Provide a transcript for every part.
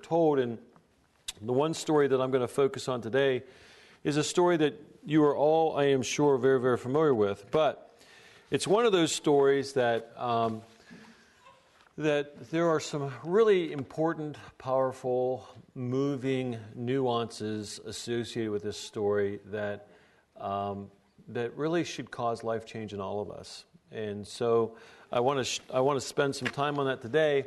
told. And the one story that I'm going to focus on today is a story that you are all, I am sure, very, very familiar with. But it's one of those stories that that there are some really important, powerful, moving nuances associated with this story that that really should cause life change in all of us. And so I want to spend some time on that today.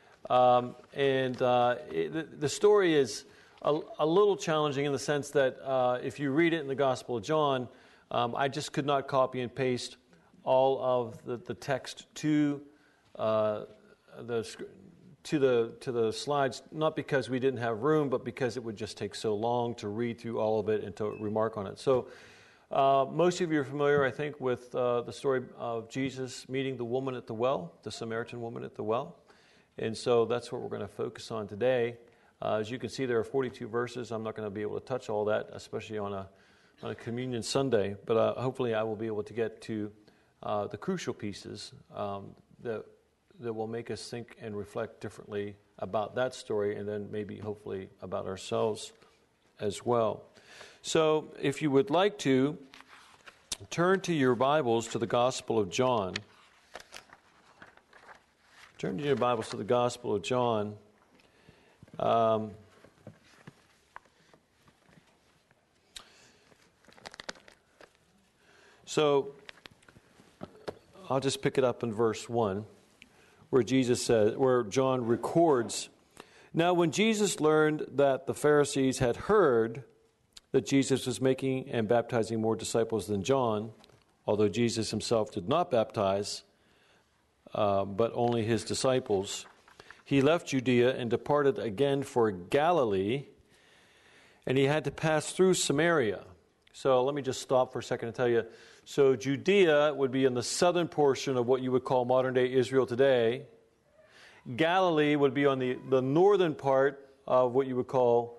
The story is a little challenging in the sense that if you read it in the Gospel of John, I just could not copy and paste all of the text to the slides, not because we didn't have room, but because it would just take so long to read through all of it and to remark on it. So most of you are familiar, I think, with the story of Jesus meeting the woman at the well, the Samaritan woman at the well. And so that's what we're going to focus on today. As you can see, there are 42 verses. I'm not going to be able to touch all that, especially on a Communion Sunday. But hopefully I will be able to get to the crucial pieces that will make us think and reflect differently about that story, and then maybe hopefully about ourselves as well. So if you would like to, turn to your Bibles to the Gospel of John. Turn to your Bibles to the Gospel of John. So I'll just pick it up in verse 1, where John records, "Now when Jesus learned that the Pharisees had heard that Jesus was making and baptizing more disciples than John, although Jesus himself did not baptize, but only his disciples, he left Judea and departed again for Galilee, and he had to pass through Samaria." So let me just stop for a second and tell you. So Judea would be in the southern portion of what you would call modern-day Israel today. Galilee would be on the northern part of what you would call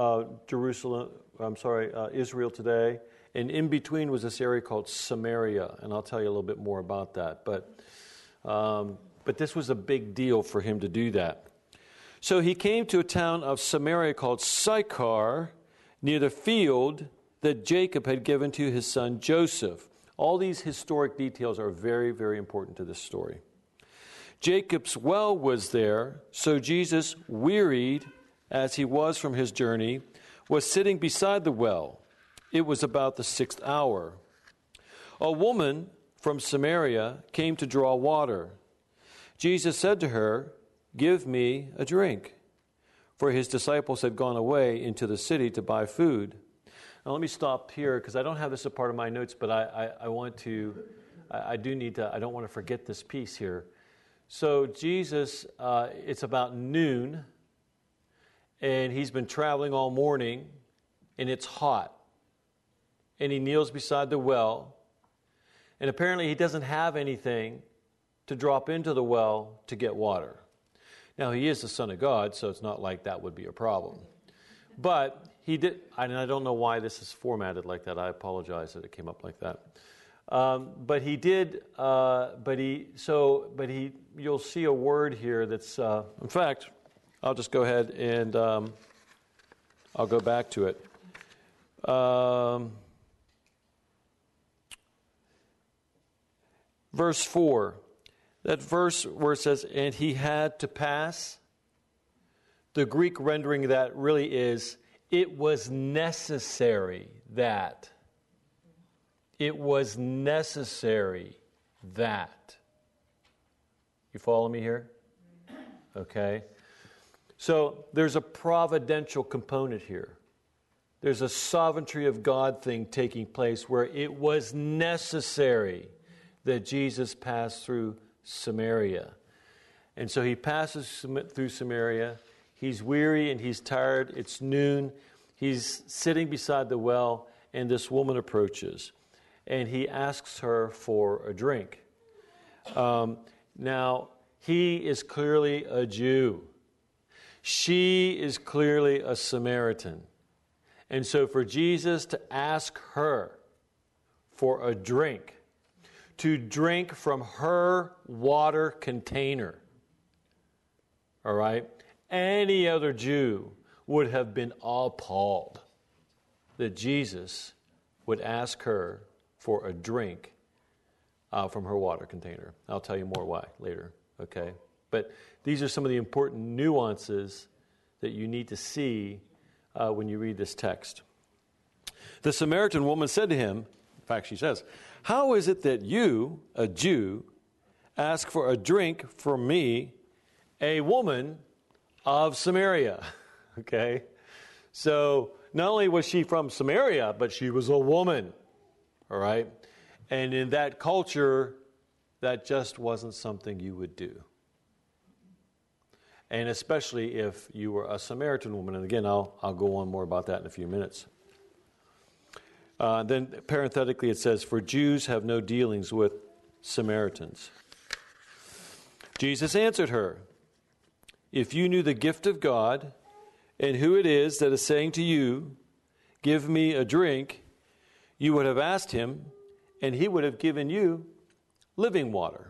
Israel today. And in between was this area called Samaria. And I'll tell you a little bit more about that. But this was a big deal for him to do that. So he came to a town of Samaria called Sychar, near the field that Jacob had given to his son Joseph. All these historic details are very, very important to this story. Jacob's well was there, so Jesus, wearied as he was from his journey, was sitting beside the well. It was about the 6th hour. A woman from Samaria came to draw water. Jesus said to her, "Give me a drink," for his disciples had gone away into the city to buy food. Now let me stop here because I don't have this a part of my notes, but I don't want to forget this piece here. So Jesus, it's about noon, and he's been traveling all morning, and it's hot. And he kneels beside the well, and apparently he doesn't have anything to drop into the well to get water. Now, he is the Son of God, so it's not like that would be a problem. But he did, and I don't know why this is formatted like that. I apologize that it came up like that. You'll see a word here that's, in fact, I'll just go ahead and I'll go back to it. Verse 4, that verse where it says, "And he had to pass," the Greek rendering that really is, it was necessary that. It was necessary that. You follow me here? Okay. So there's a providential component here. There's a sovereignty of God thing taking place where it was necessary that Jesus passed through Samaria. And so he passes through Samaria. He's weary and he's tired. It's noon. He's sitting beside the well, and this woman approaches. And he asks her for a drink. Now, he is clearly a Jew. She is clearly a Samaritan. And so for Jesus to ask her for a drink, to drink from her water container, all right, Any other Jew would have been appalled that Jesus would ask her for a drink from her water container. I'll tell you more why later, okay? But these are some of the important nuances that you need to see when you read this text. The Samaritan woman said to him, in fact, she says, "How is it that you, a Jew, ask for a drink from me, a woman of Samaria?" Okay? So not only was she from Samaria, but she was a woman. All right? And in that culture, that just wasn't something you would do. And especially if you were a Samaritan woman. And again, I'll go on more about that in a few minutes. Then parenthetically it says, "For Jews have no dealings with Samaritans." Jesus answered her, "If you knew the gift of God and who it is that is saying to you, 'Give me a drink,' you would have asked him, and he would have given you living water."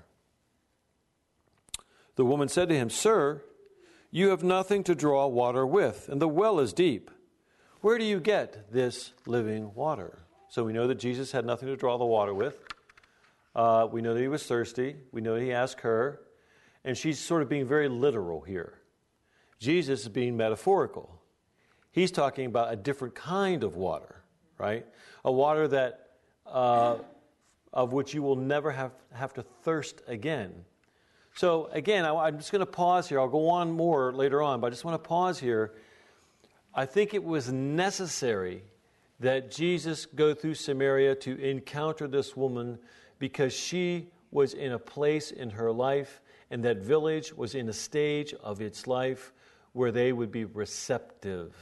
The woman said to him, "Sir, you have nothing to draw water with, and the well is deep. Where do you get this living water?" So we know that Jesus had nothing to draw the water with. We know that he was thirsty. We know that he asked her. And she's sort of being very literal here. Jesus is being metaphorical. He's talking about a different kind of water, right? A water that of which you will never have to thirst again. So again, I'm just going to pause here. I'll go on more later on, but I just want to pause here. I think it was necessary that Jesus go through Samaria to encounter this woman because she was in a place in her life, and that village was in a stage of its life where they would be receptive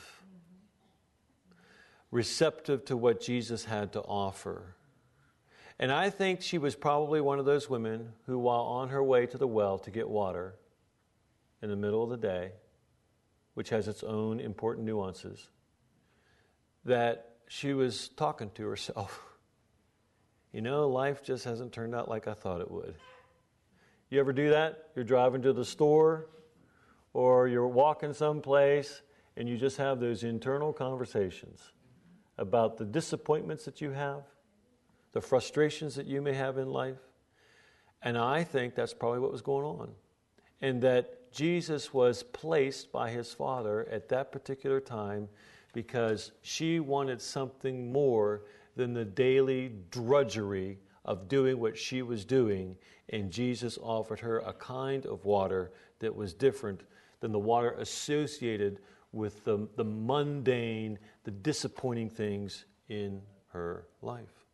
to what Jesus had to offer. And I think she was probably one of those women who, while on her way to the well to get water in the middle of the day, which has its own important nuances, that she was talking to herself. Life just hasn't turned out like I thought it would. You ever do that? You're driving to the store or you're walking someplace and you just have those internal conversations about the disappointments that you have, the frustrations that you may have in life. And I think that's probably what was going on. And that Jesus was placed by his Father at that particular time because she wanted something more than the daily drudgery of doing what she was doing, and Jesus offered her a kind of water that was different than the water associated with the mundane, the disappointing things in her life.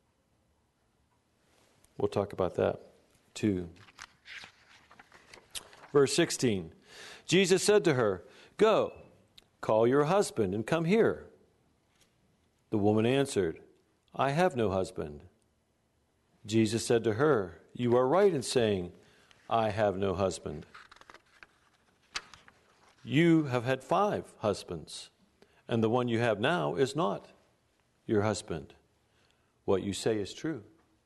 We'll talk about that too. Verse 16, Jesus said to her, "Go, call your husband and come here." The woman answered, "I have no husband." Jesus said to her, "You are right in saying, 'I have no husband.' You have had 5 husbands, and the one you have now is not your husband. What you say is true."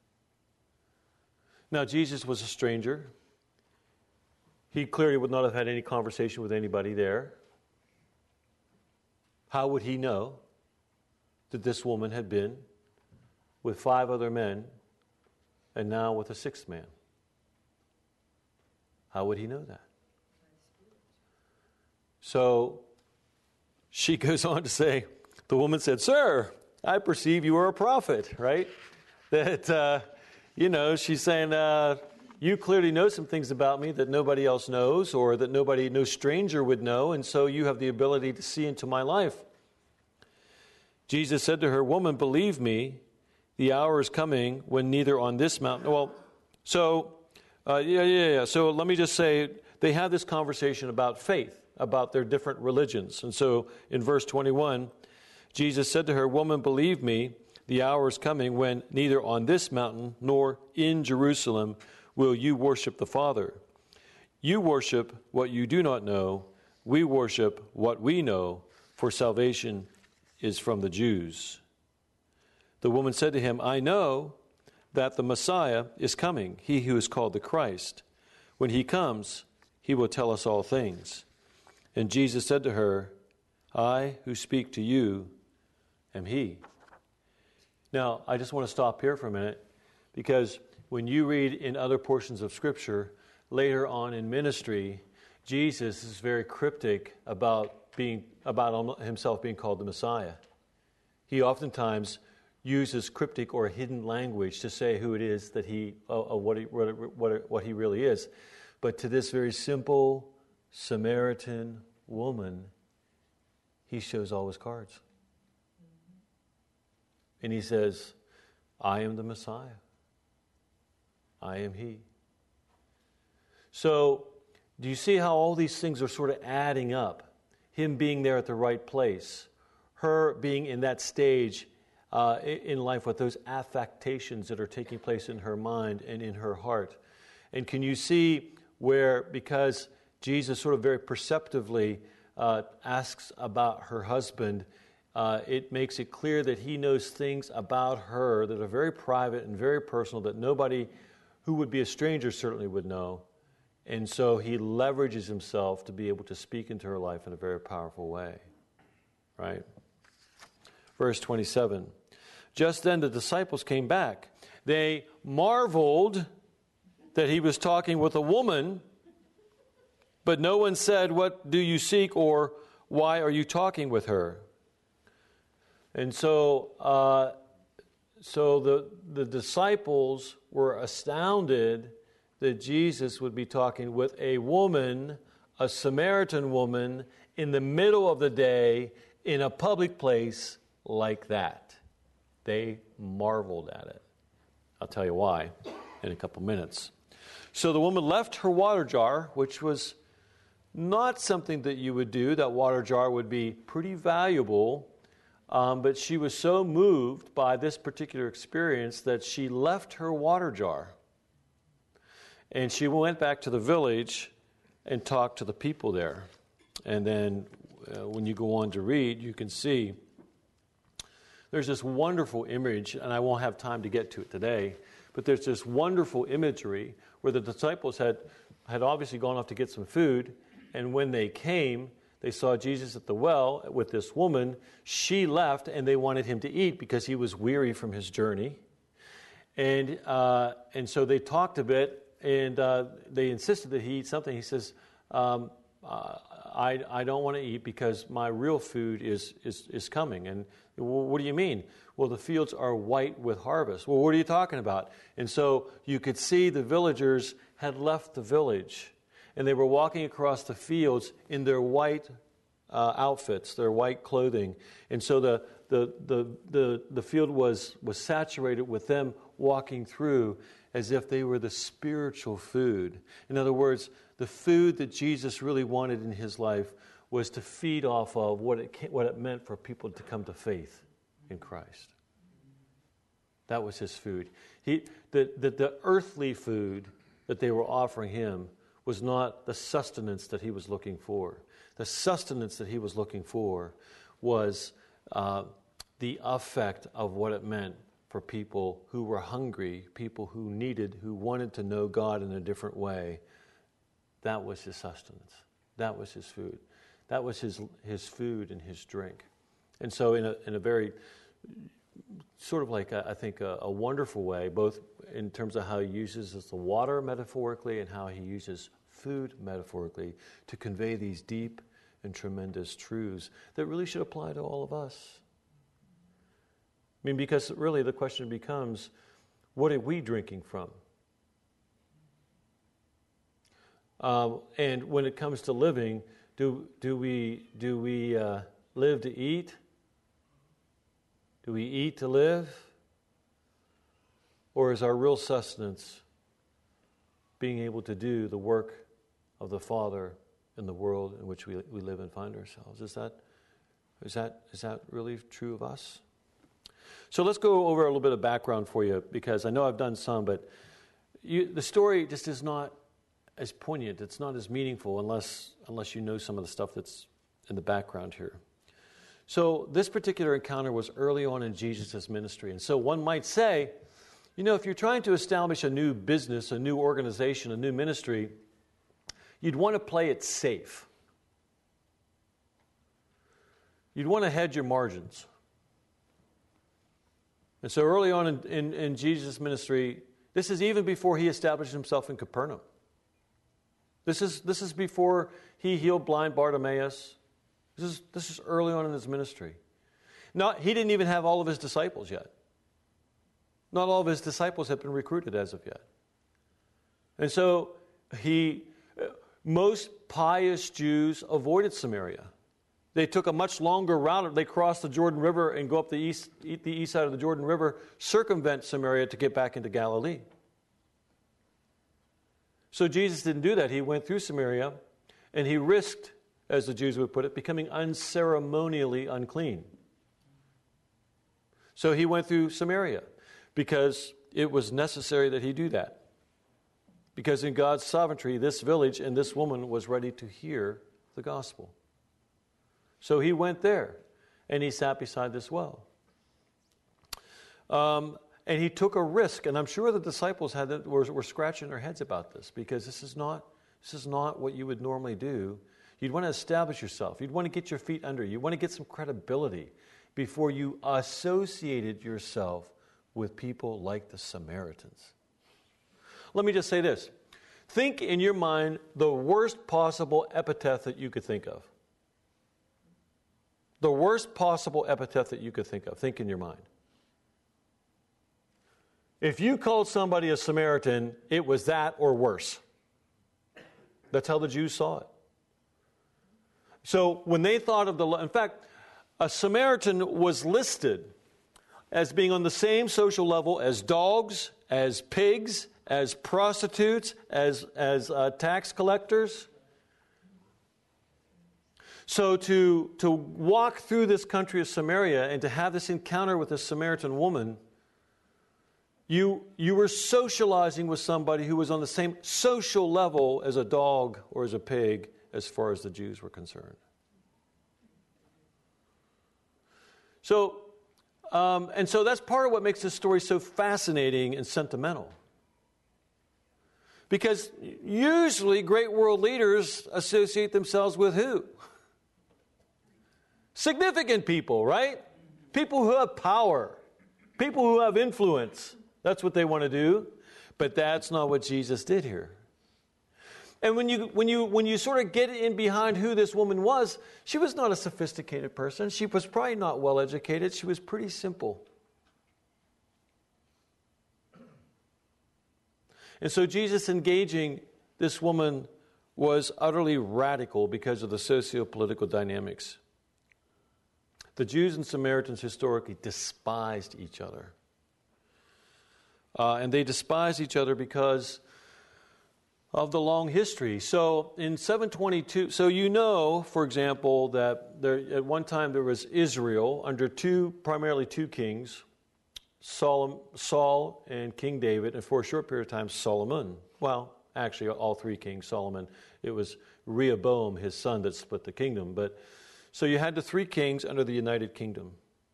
Now, Jesus was a stranger. He clearly would not have had any conversation with anybody there. How would he know that this woman had been with 5 other men and now with a 6th man? How would he know that? So she goes on to say, the woman said, "Sir, I perceive you are a prophet," right? That, she's saying, you clearly know some things about me that nobody else knows or that no stranger would know, and so you have the ability to see into my life. Jesus said to her, "Woman, believe me, the hour is coming when neither on this mountain..." So let me just say, they have this conversation about faith, about their different religions. And so in verse 21, Jesus said to her, "Woman, believe me, the hour is coming when neither on this mountain nor in Jerusalem will you worship the Father. You worship what you do not know. We worship what we know, for salvation is from the Jews." The woman said to him, "I know that the Messiah is coming, he who is called the Christ. When he comes, he will tell us all things." And Jesus said to her, I who speak to you am he. Now, I just want to stop here for a minute, because when you read in other portions of Scripture, later on in ministry, Jesus is very cryptic about himself being called the Messiah. He oftentimes uses cryptic or hidden language to say who it is that what he really is. But to this very simple Samaritan woman, he shows all his cards. And he says, I am the Messiah. I am he. So, do you see how all these things are sort of adding up? Him being there at the right place, her being in that stage in life with those affectations that are taking place in her mind and in her heart. And can you see where, because Jesus sort of very perceptively asks about her husband, it makes it clear that he knows things about her that are very private and very personal that nobody who would be a stranger certainly would know. And so he leverages himself to be able to speak into her life in a very powerful way. Right? Verse 27. Just then the disciples came back. They marveled that he was talking with a woman, but no one said, what do you seek, or why are you talking with her? And so the disciples were astounded that Jesus would be talking with a woman, a Samaritan woman, in the middle of the day, in a public place like that. They marveled at it. I'll tell you why in a couple minutes. So the woman left her water jar, which was not something that you would do. That water jar would be pretty valuable. But she was so moved by this particular experience that she left her water jar. And she went back to the village and talked to the people there. And then when you go on to read, you can see there's this wonderful image, and I won't have time to get to it today, but there's this wonderful imagery where the disciples had obviously gone off to get some food, and when they came, they saw Jesus at the well with this woman. She left, and they wanted him to eat because he was weary from his journey. And so they talked a bit, and they insisted that he eat something. He says, I don't want to eat because my real food is coming. And what do you mean? Well, the fields are white with harvest. Well, what are you talking about? And so you could see the villagers had left the village, and they were walking across the fields in their white outfits, their white clothing. And so the field was saturated with them walking through as if they were the spiritual food. In other words, the food that Jesus really wanted in his life was to feed off of what it meant for people to come to faith in Christ. That was his food. The earthly food that they were offering him was not the sustenance that he was looking for. The sustenance that he was looking for was the effect of what it meant for people who were hungry, people who wanted to know God in a different way. That was his sustenance. That was his food. That was his food and his drink. And so in a very sort of like, I think, a wonderful way, both in terms of how he uses the water metaphorically and how he uses food metaphorically to convey these deep and tremendous truths that really should apply to all of us. I mean, because really the question becomes, what are we drinking from? And when it comes to living, do we live to eat? Do we eat to live? Or is our real sustenance being able to do the work of the Father in the world in which we live and find ourselves? Is that really true of us? So let's go over a little bit of background for you, because I know I've done some, but the story just is not as poignant. It's not as meaningful unless you know some of the stuff that's in the background here. So this particular encounter was early on in Jesus' ministry. And so one might say, if you're trying to establish a new business, a new organization, a new ministry, you'd want to play it safe. you'd want to hedge your margins. And so early on in Jesus' ministry, this is even before he established himself in Capernaum. This is before he healed blind Bartimaeus. This is early on in his ministry. He didn't even have all of his disciples yet. Not all of his disciples had been recruited as of yet. And so most pious Jews avoided Samaria. They took a much longer route. They crossed the Jordan River and go up the east side of the Jordan River, circumvent Samaria to get back into Galilee. So Jesus didn't do that. He went through Samaria, and he risked, as the Jews would put it, becoming unceremonially unclean. So he went through Samaria because it was necessary that he do that. Because in God's sovereignty, this village and this woman was ready to hear the gospel. So he went there, and he sat beside this well. And he took a risk, and I'm sure the disciples were scratching their heads about this, because this is not what you would normally do. You'd want to establish yourself. You'd want to get your feet under you. You want to get some credibility before you associated yourself with people like the Samaritans. Let me just say this. Think in your mind the worst possible epithet that you could think of. The worst possible epithet that you could think of. Think in your mind. If you called somebody a Samaritan, it was that or worse. That's how the Jews saw it. So when they thought of in fact, a Samaritan was listed as being on the same social level as dogs, as pigs, as prostitutes, as tax collectors. So to walk through this country of Samaria and to have this encounter with this Samaritan woman, you were socializing with somebody who was on the same social level as a dog or as a pig as far as the Jews were concerned. So that's part of what makes this story so fascinating and sentimental. Because usually great world leaders associate themselves with who? Significant people, right? People who have power. People who have influence. That's what they want to do. But that's not what Jesus did here. And when you sort of get in behind who this woman was, she was not a sophisticated person. She was probably not well educated. She was pretty simple. And so Jesus engaging this woman was utterly radical because of the socio-political dynamics. The Jews and Samaritans historically despised each other. And they despised each other because of the long history. So in 722, for example, that at one time there was Israel under primarily two kings, Saul and King David, and for a short period of time, Solomon. Well, actually, all three kings, Solomon. It was Rehoboam, his son, that split the kingdom. But so you had the three kings under the United Kingdom.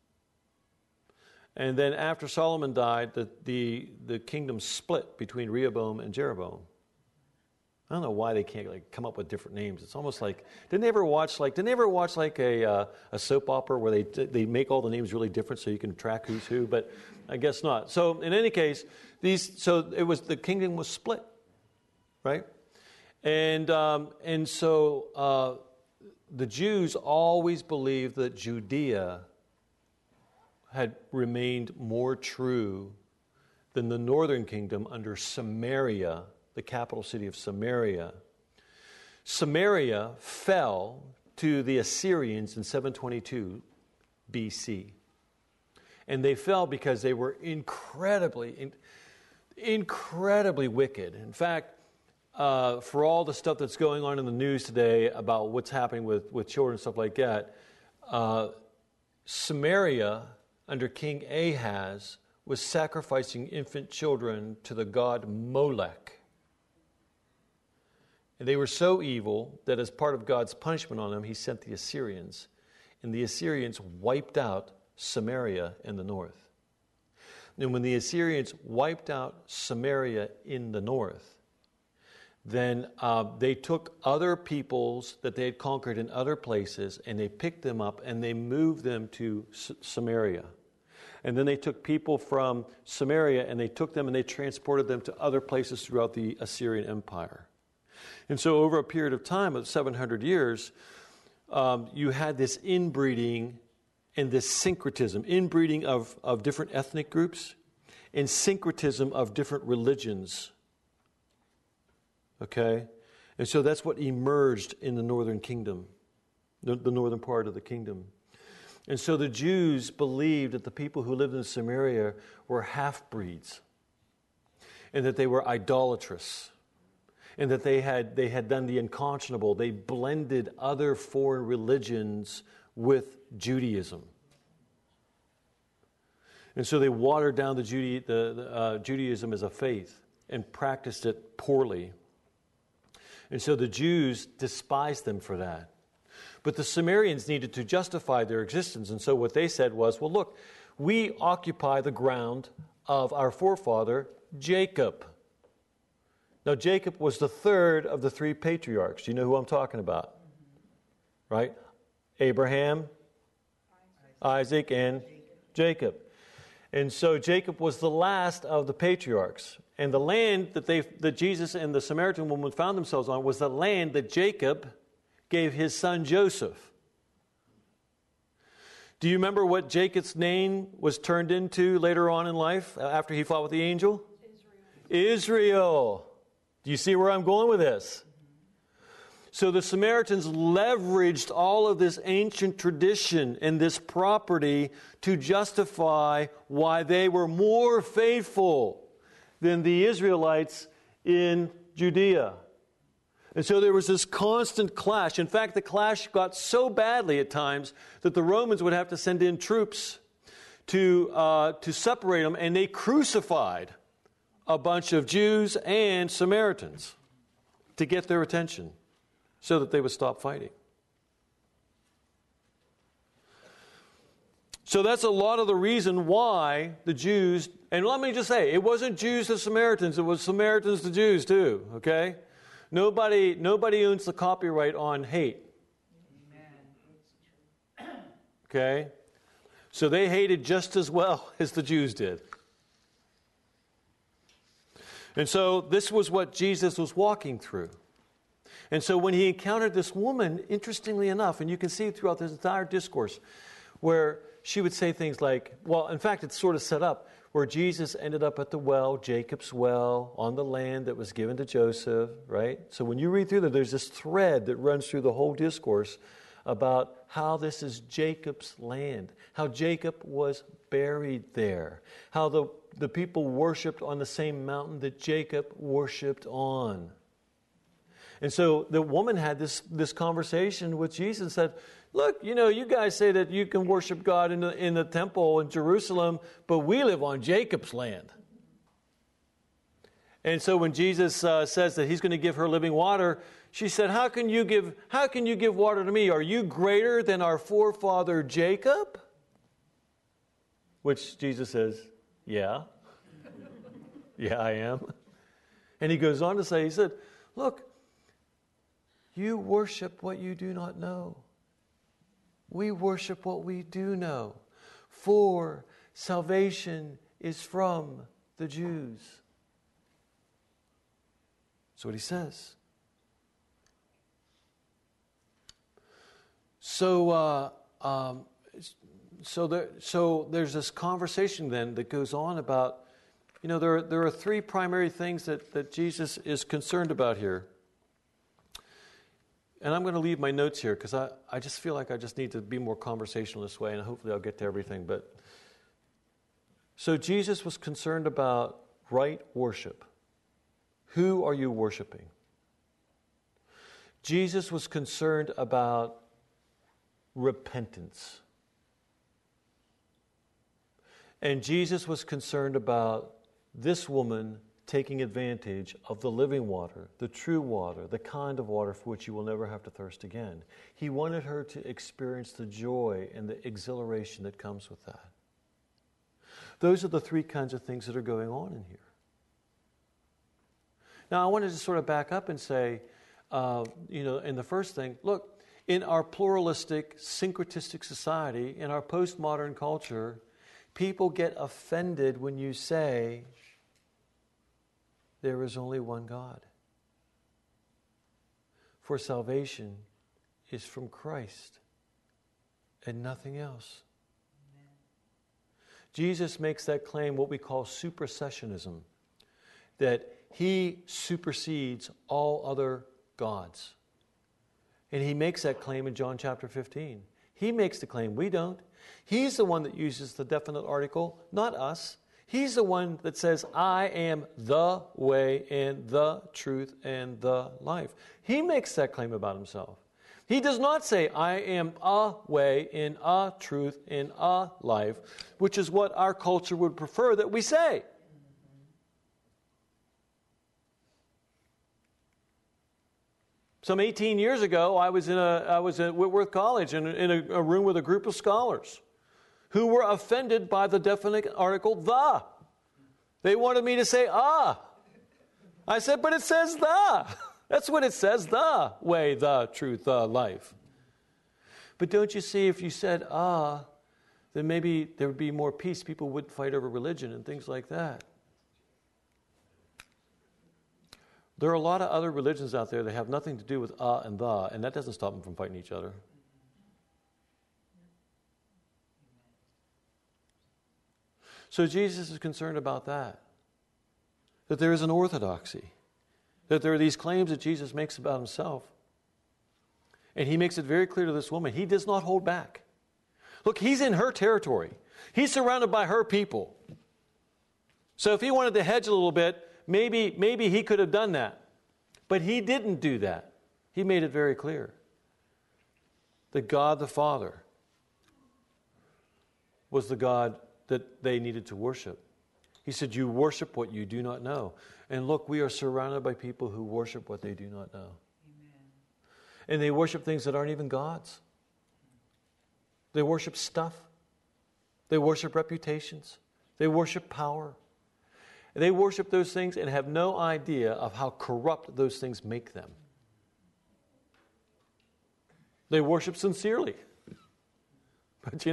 And then after Solomon died, the kingdom split between Rehoboam and Jeroboam. I don't know why they can't come up with different names. It's almost like didn't they ever watch a soap opera where they make all the names really different so you can track who's who? But I guess not. So in any case, the kingdom was split, right? And so the Jews always believed that Judea had remained more true than the northern kingdom under Samaria, the capital city of Samaria. Samaria fell to the Assyrians in 722 BC. And they fell because they were incredibly wicked. In fact, for all the stuff that's going on in the news today about what's happening with children and stuff like that, Samaria, under King Ahaz, was sacrificing infant children to the god Molech. And they were so evil that as part of God's punishment on them, he sent the Assyrians. And the Assyrians wiped out Samaria in the north. And when the Assyrians wiped out Samaria in the north, then they took other peoples that they had conquered in other places, and they picked them up and they moved them to Samaria. And then they took people from Samaria and they took them and they transported them to other places throughout the Assyrian Empire. And so over a period of time of 700 years, you had this inbreeding and this syncretism, inbreeding of different ethnic groups and syncretism of different religions. Okay? And so that's what emerged in the northern kingdom, the northern part of the kingdom. And so the Jews believed that the people who lived in Samaria were half-breeds and that they were idolatrous and that they had done the unconscionable. They blended other foreign religions with Judaism. And so they watered down the Judaism as a faith and practiced it poorly. And so the Jews despised them for that. But the Samaritans needed to justify their existence. And so what they said was, well, look, we occupy the ground of our forefather, Jacob. Now, Jacob was the third of the three patriarchs. Do you know who I'm talking about? Right? Abraham, Isaac, and Jacob. And so Jacob was the last of the patriarchs. And the land that Jesus and the Samaritan woman found themselves on was the land that Jacob gave his son Joseph. Do you remember what Jacob's name was turned into later on in life after he fought with the angel? Israel. Do you see where I'm going with this? So the Samaritans leveraged all of this ancient tradition and this property to justify why they were more faithful than the Israelites in Judea. And so there was this constant clash. In fact, the clash got so badly at times that the Romans would have to send in troops to separate them, and they crucified a bunch of Jews and Samaritans to get their attention so that they would stop fighting. So that's a lot of the reason why the Jews, and let me just say, it wasn't Jews to Samaritans, it was Samaritans to Jews too, okay? Nobody owns the copyright on hate. Amen. Okay? So they hated just as well as the Jews did. And so this was what Jesus was walking through. And so when he encountered this woman, interestingly enough, and you can see throughout this entire discourse, where she would say things like, well, in fact, it's sort of set up where Jesus ended up at the well, Jacob's well, on the land that was given to Joseph, right? So when you read through that, there's this thread that runs through the whole discourse about how this is Jacob's land, how Jacob was buried there, how the people worshipped on the same mountain that Jacob worshipped on. And so the woman had this conversation with Jesus and said, look, you guys say that you can worship God in the temple in Jerusalem, but we live on Jacob's land. And so when Jesus says that he's going to give her living water, she said, how can you give water to me? Are you greater than our forefather Jacob? Which Jesus says, yeah. Yeah, I am. And he goes on to say, he said, look, you worship what you do not know. We worship what we do know. For salvation is from the Jews. That's what he says. So there's this conversation then that goes on about, there are three primary things that Jesus is concerned about here. And I'm going to leave my notes here because I just feel like I just need to be more conversational this way, and hopefully I'll get to everything. But so Jesus was concerned about right worship. Who are you worshiping? Jesus was concerned about repentance. And Jesus was concerned about this woman taking advantage of the living water, the true water, the kind of water for which you will never have to thirst again. He wanted her to experience the joy and the exhilaration that comes with that. Those are the three kinds of things that are going on in here. Now, I want to just sort of back up and say, in the first thing, look, in our pluralistic, syncretistic society, in our postmodern culture, people get offended when you say there is only one God. For salvation is from Christ and nothing else. Amen. Jesus makes that claim, what we call supersessionism, that he supersedes all other gods. And he makes that claim in John chapter 15. He makes the claim, we don't. He's the one that uses the definite article, not us. He's the one that says, I am the way and the truth and the life. He makes that claim about himself. He does not say, I am a way and a truth and a life, which is what our culture would prefer that we say. Some 18 years ago, I was at Whitworth College in a room with a group of scholars who were offended by the definite article, the. They wanted me to say, ah. I said, but it says the. That's what it says, the way, the truth, the life. But don't you see, if you said, then maybe there would be more peace. People wouldn't fight over religion and things like that. There are a lot of other religions out there that have nothing to do with and the, and that doesn't stop them from fighting each other. So Jesus is concerned about that there is an orthodoxy, that there are these claims that Jesus makes about himself. And he makes it very clear to this woman, he does not hold back. Look, he's in her territory. He's surrounded by her people. So if he wanted to hedge a little bit, maybe he could have done that. But he didn't do that. He made it very clear that God the Father was the God that they needed to worship. He said, you worship what you do not know. And look, we are surrounded by people who worship what they do not know. Amen. And they worship things that aren't even gods. They worship stuff. They worship reputations. They worship power. They worship those things and have no idea of how corrupt those things make them. They worship sincerely. But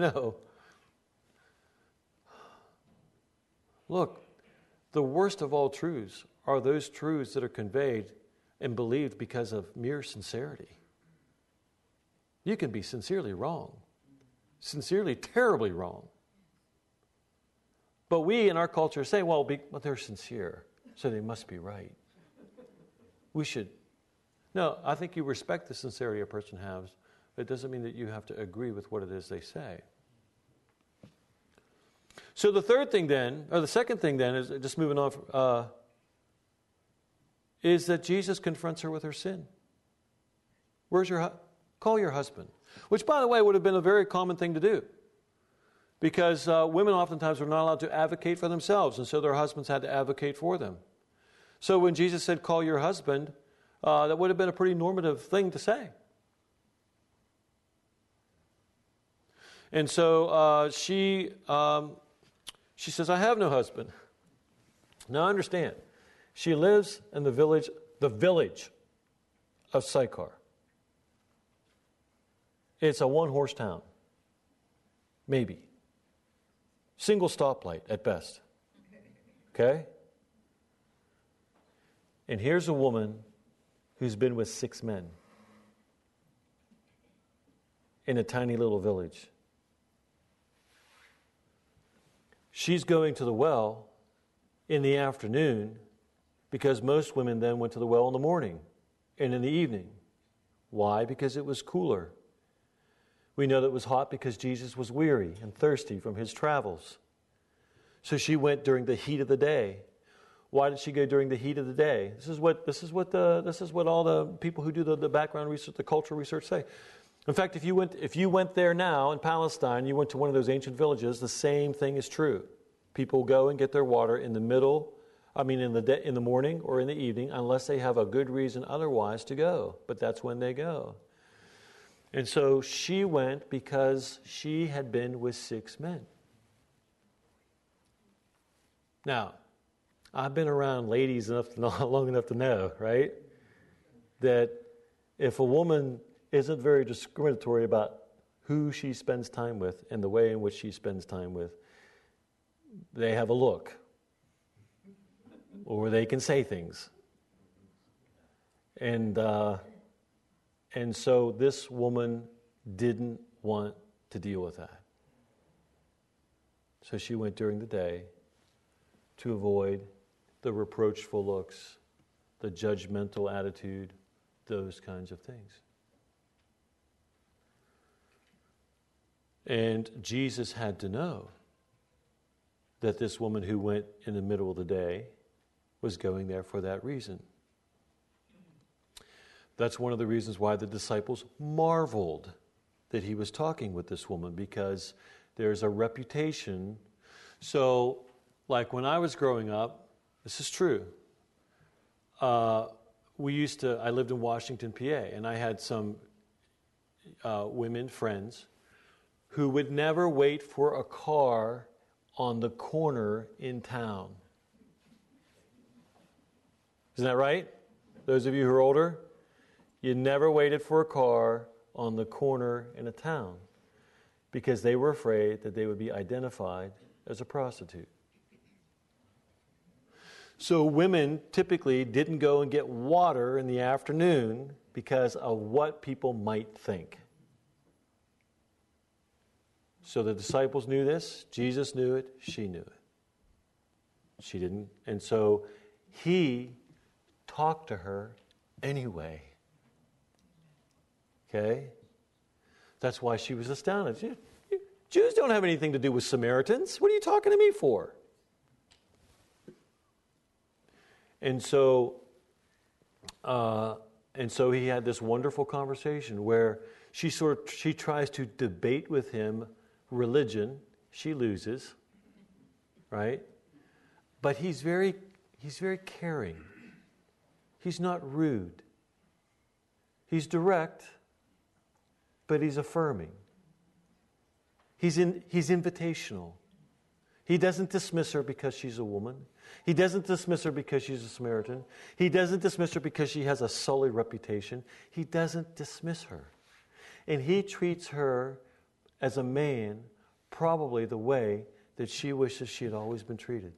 look, the worst of all truths are those truths that are conveyed and believed because of mere sincerity. You can be sincerely wrong, sincerely terribly wrong. But we in our culture say, well, they're sincere, so they must be right. We should. No, I think you respect the sincerity a person has, but it doesn't mean that you have to agree with what it is they say. So the second thing then, is just moving on, is that Jesus confronts her with her sin. Call your husband. Which, by the way, would have been a very common thing to do. Because women oftentimes were not allowed to advocate for themselves, and so their husbands had to advocate for them. So when Jesus said, call your husband, that would have been a pretty normative thing to say. And so she says, I have no husband. Now understand, she lives in the village of Sychar. It's a one-horse town, maybe. Single stoplight at best. Okay? And here's a woman who's been with 6 men in a tiny little village. She's going to the well in the afternoon because most women then went to the well in the morning and in the evening. Why? Because it was cooler. We know that it was hot because Jesus was weary and thirsty from his travels. So she went during the heat of the day. Why did she go during the heat of the day? This is what all the people who do the background research, the cultural research say. In fact, if you went there now in Palestine, you went to one of those ancient villages, the same thing is true. People go and get their water in the morning or in the evening, unless they have a good reason otherwise to go. But that's when they go. And so she went because she had been with 6 men. Now, I've been around ladies long enough to know, right? That if a woman isn't very discriminatory about who she spends time with and the way in which she spends time with, they have a look. Or they can say things. And so this woman didn't want to deal with that. So she went during the day to avoid the reproachful looks, the judgmental attitude, those kinds of things. And Jesus had to know that this woman who went in the middle of the day was going there for that reason. That's one of the reasons why the disciples marveled that he was talking with this woman, because there's a reputation. So, like when I was growing up, this is true. I lived in Washington, PA, and I had some women friends who would never wait for a car on the corner in town. Isn't that right? Those of you who are older, you never waited for a car on the corner in a town because they were afraid that they would be identified as a prostitute. So women typically didn't go and get water in the afternoon because of what people might think. So the disciples knew this, Jesus knew it, she knew it. She didn't. And so he talked to her anyway. Okay? That's why she was astounded. Jews don't have anything to do with Samaritans. What are you talking to me for? And so he had this wonderful conversation where she tries to debate with him religion. She loses, right? But he's very caring. He's not rude. He's direct, but he's affirming. He's invitational. He doesn't dismiss her because she's a woman. He doesn't dismiss her because she's a Samaritan. He doesn't dismiss her because she has a sullied reputation. He doesn't dismiss her. And he treats her as a man probably the way that she wishes she had always been treated.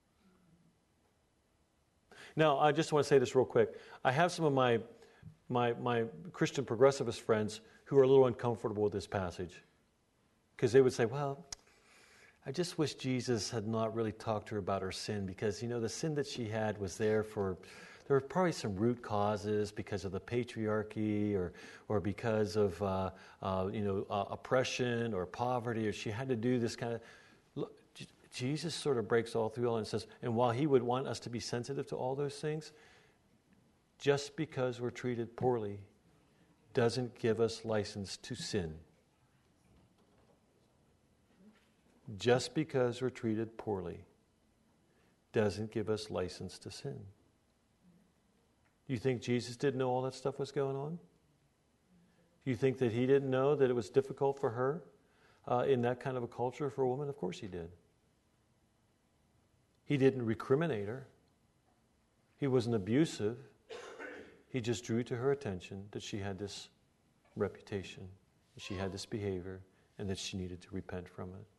Now, I just want to say this real quick. I have some of my Christian progressivist friends who are a little uncomfortable with this passage because they would say, well, I just wish Jesus had not really talked to her about her sin because, the sin that she had was there were probably some root causes because of the patriarchy or because of, oppression or poverty, or she had to do this kind of... Look, Jesus sort of breaks all through and says, and while he would want us to be sensitive to all those things, just because we're treated poorly doesn't give us license to sin. Just because we're treated poorly doesn't give us license to sin. You think Jesus didn't know all that stuff was going on? You think that he didn't know that it was difficult for her in that kind of a culture for a woman? Of course he did. He didn't recriminate her. He wasn't abusive. He just drew to her attention that she had this reputation, that she had this behavior, and that she needed to repent from it.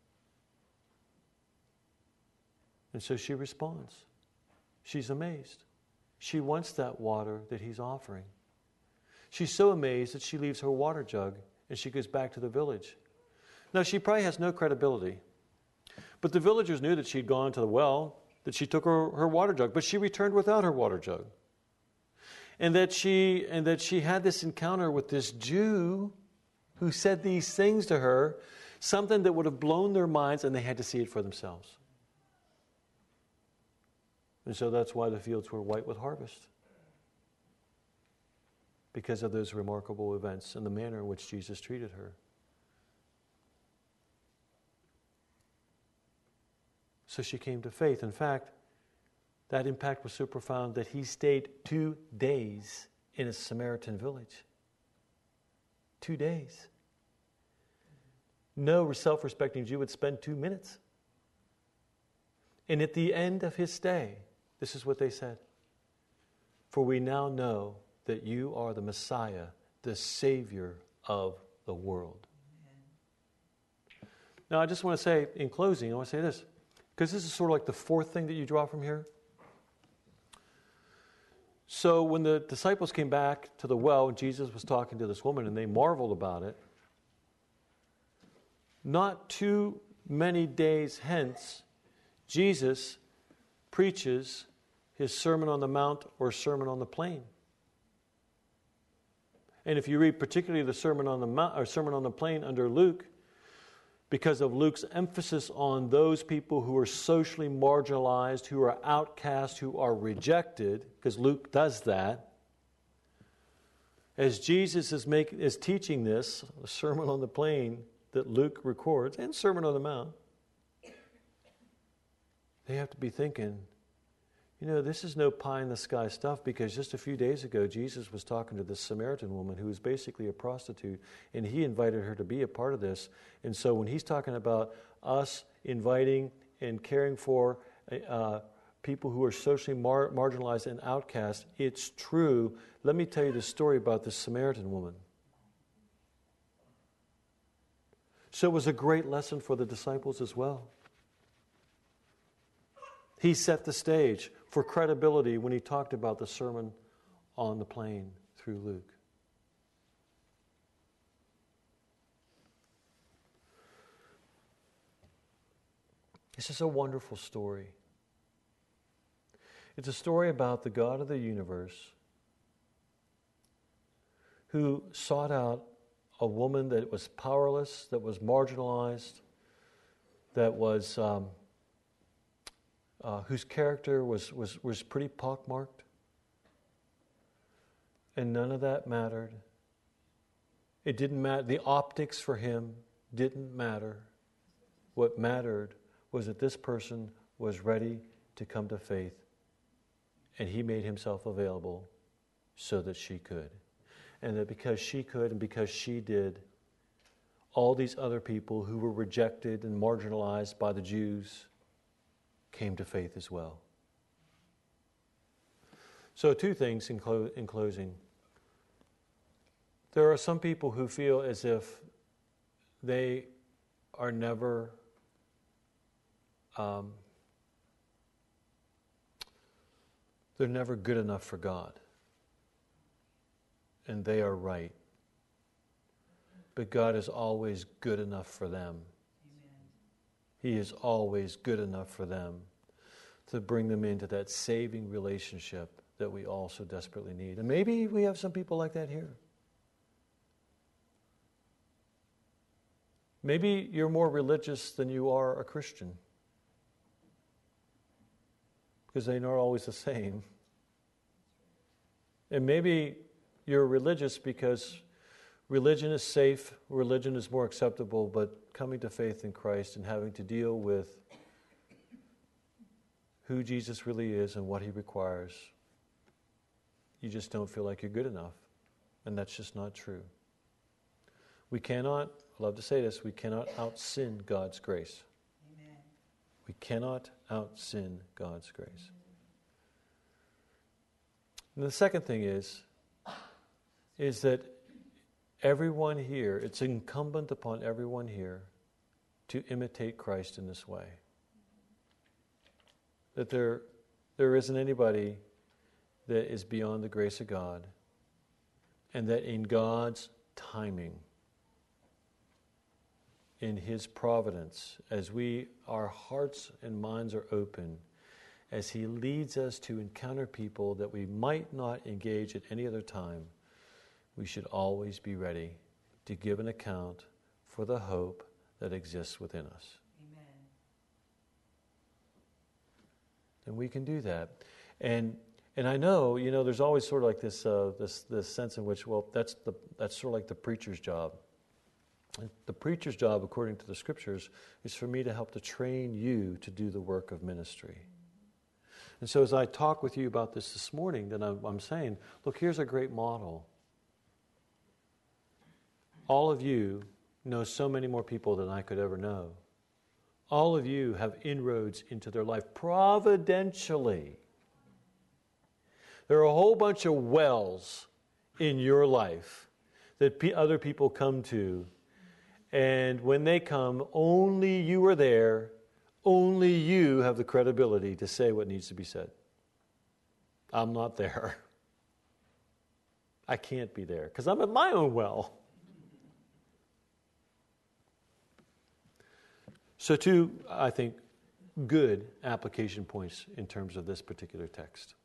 And so she responds. She's amazed. She wants that water that he's offering. She's so amazed that she leaves her water jug and she goes back to the village. Now, she probably has no credibility. But the villagers knew that she'd gone to the well, that she took her water jug, but she returned without her water jug. And that she had this encounter with this Jew who said these things to her, something that would have blown their minds, and they had to see it for themselves. And so that's why the fields were white with harvest. Because of those remarkable events and the manner in which Jesus treated her. So she came to faith. In fact, that impact was so profound that he stayed 2 days in a Samaritan village. 2 days. No self-respecting Jew would spend 2 minutes. And at the end of his stay, This is what they said. For we now know that you are the Messiah, the Savior of the world. Amen. Now, I just want to say, in closing, I want to say this, because this is sort of like the fourth thing that you draw from here. So when the disciples came back to the well, and Jesus was talking to this woman, and they marveled about it, not too many days hence, Jesus preaches his Sermon on the Mount or Sermon on the Plain. And if you read particularly the Sermon on the Mount or Sermon on the Plain under Luke, because of Luke's emphasis on those people who are socially marginalized, who are outcast, who are rejected, because Luke does that, as Jesus is teaching this, the Sermon on the Plain that Luke records, and Sermon on the Mount, they have to be thinking, this is no pie-in-the-sky stuff, because just a few days ago, Jesus was talking to this Samaritan woman who was basically a prostitute, and he invited her to be a part of this. And so when he's talking about us inviting and caring for people who are socially marginalized and outcast, it's true. Let me tell you the story about this Samaritan woman. So it was a great lesson for the disciples as well. He set the stage for credibility when he talked about the Sermon on the Plain through Luke. This is a wonderful story. It's a story about the God of the universe who sought out a woman that was powerless, that was marginalized, that was whose character was pretty pockmarked. And none of that mattered. It didn't matter. The optics for him didn't matter. What mattered was that this person was ready to come to faith, and he made himself available so that she could. And that because she could and because she did, all these other people who were rejected and marginalized by the Jews came to faith as well. So 2 things in closing. There are some people who feel as if they are never they're never good enough for God. And they are right. But God is always good enough for them. He is always good enough for them to bring them into that saving relationship that we all so desperately need. And maybe we have some people like that here. Maybe you're more religious than you are a Christian, because they're not always the same. And maybe you're religious because religion is safe, religion is more acceptable, but coming to faith in Christ and having to deal with who Jesus really is and what he requires, you just don't feel like you're good enough. And that's just not true. We cannot, I love to say this, we cannot out-sin God's grace. Amen. We cannot out-sin God's grace. And the second thing is that everyone here, it's incumbent upon everyone here to imitate Christ in this way. That there isn't anybody that is beyond the grace of God, and that in God's timing, in his providence, as our hearts and minds are open, as he leads us to encounter people that we might not engage at any other time, we should always be ready to give an account for the hope that exists within us. Amen. And we can do that. And I know, there's always sort of like this sense in which, well, that's sort of like the preacher's job. The preacher's job, according to the Scriptures, is for me to help to train you to do the work of ministry. And so as I talk with you about this morning, then I'm saying, look, here's a great model. All of you know so many more people than I could ever know. All of you have inroads into their life providentially. There are a whole bunch of wells in your life that other people come to. And when they come, only you are there. Only you have the credibility to say what needs to be said. I'm not there. I can't be there because I'm at my own well. So two, I think, good application points in terms of this particular text.